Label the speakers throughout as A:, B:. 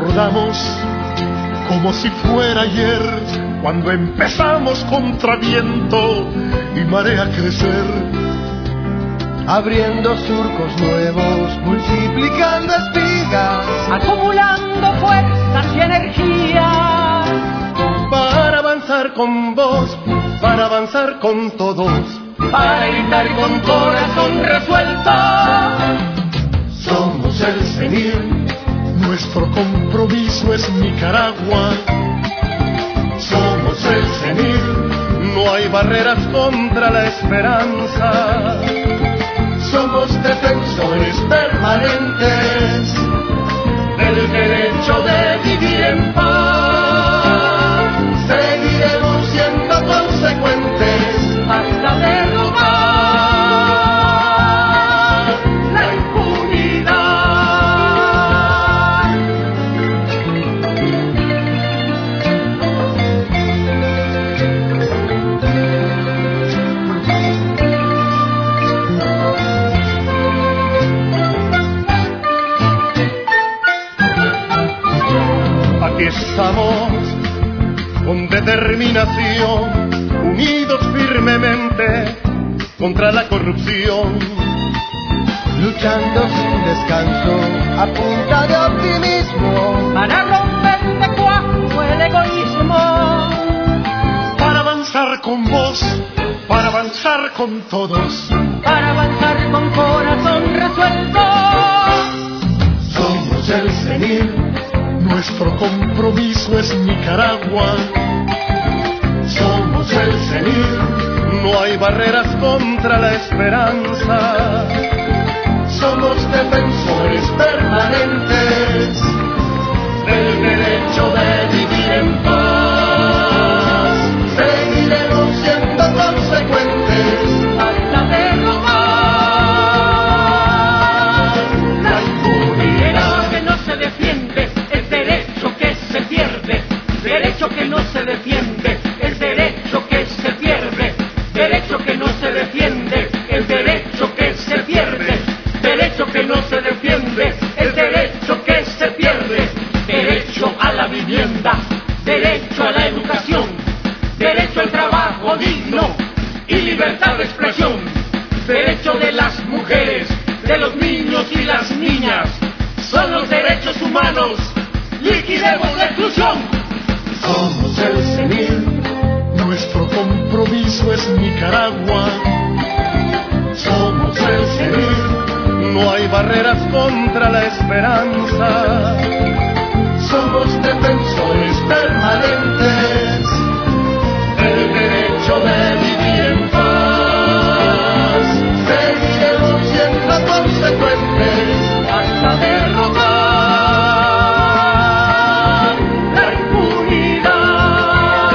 A: Recordamos como si fuera ayer, cuando empezamos contra viento y marea a crecer,
B: abriendo surcos nuevos, multiplicando espigas,
C: acumulando fuerzas y energía,
A: para avanzar con vos, para avanzar con todos,
C: para gritar con corazón resuelto.
A: Somos el CENIR, nuestro compromiso es Nicaragua. Somos el CENIR, no hay barreras contra la esperanza. Somos defensores permanentes del derecho de vivir en paz. Seguiremos siendo consecuentes
C: hasta derrotar la impunidad.
A: Aquí estamos con determinación, unidos firmemente contra la corrupción,
B: luchando sin descanso a punta de optimismo,
C: para romper de cuajo el egoísmo,
A: para avanzar con vos, para avanzar con todos,
C: para avanzar con corazón resuelto.
A: Somos el CENIR, nuestro compromiso es Nicaragua. Somos el CENIR, no hay barreras contra la esperanza. Somos defensores permanentes del derecho de vivir en paz. Seguiremos siendo consecuentes
C: hasta derrotar
A: la impunidad.
C: que no se defiende, es derecho que se pierde. Derecho que no se defiende, es derecho que se pierde. Derecho que no se defiende, es derecho que se pierde. Derecho que no se defiende, es derecho que se pierde. Derecho a la vivienda, derecho a la educación, derecho al trabajo digno y libertad de expresión. Derecho de las mujeres, de los niños y las niñas, son los derechos humanos. Liquidemos la exclusión.
A: Somos el CENIR, nuestro compromiso es Nicaragua. Somos el CENIR, no hay barreras contra la esperanza. Somos defensores permanentes del derecho de vivir en paz. Seguiremos siendo consecuentes
C: hasta derrotar la impunidad.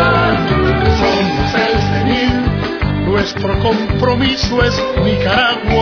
A: Somos el CENIR, nuestro compromiso es Nicaragua.